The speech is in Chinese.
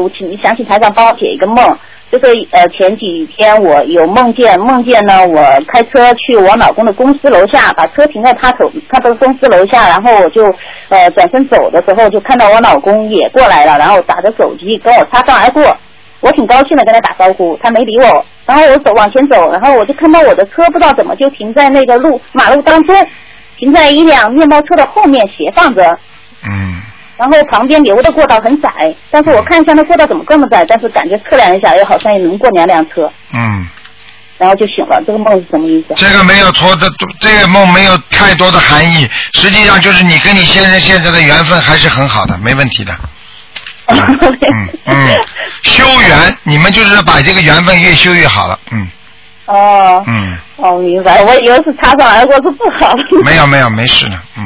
想请台长帮我解一个梦，就是前几天我有梦见呢，我开车去我老公的公司楼下，把车停在他的公司楼下，然后我就转身走的时候，就看到我老公也过来了，然后打着手机跟我擦身而过，我挺高兴的跟他打招呼，他没理我，然后我往前走，然后我就看到我的车不知道怎么就停在那个马路当中，停在一辆面包车的后面斜放着。然后旁边留的过道很窄，但是我看一下那过道怎么这么窄，但是感觉测量一下，好像也能过2辆车。然后就醒了，这个梦是什么意思？ 这个没有错的，这个梦没有太多的含义，实际上就是你跟你先生现在的缘分还是很好的，没问题的。修缘，你们就是把这个缘分越修越好了。 明白，我以为是擦身而过是不好的。 没有，没事的。